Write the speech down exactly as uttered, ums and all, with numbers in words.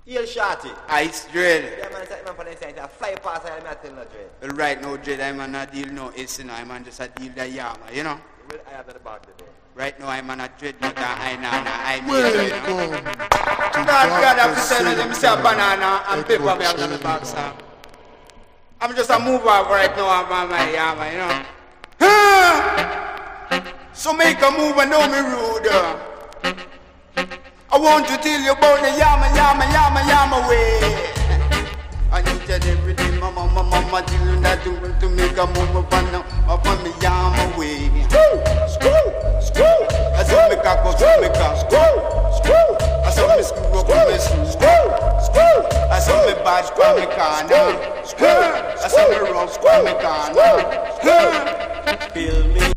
Heel shorty. Ice dread. Yeah, man, it's man for the inside. I fly past and I'm telling no dread. Well, right now, dread, I'm on a deal no ace, you know. I'm on just a deal the yama, you know. Well, I have the bag today. Right now, I'm on a dread, not I know, I know. Welcome to God, God, have to Doctor send them say banana and paper me have on the back, sir. I'm just a move over right now, I'm on my yama, you know. So make a move and know me rude. I want to tell you about the yama, yama, yama, yama way. I need to every day, mama, mama, mama, tell you that you want to make a move up on, up on the yama way. Screw, screw, screw. I saw me cock up, me cock. Screw, screw. I saw me screw up, me screw. Screw, screw. I saw me badge from me corner. Screw. I saw me rough from me corner. Screw. Feel me.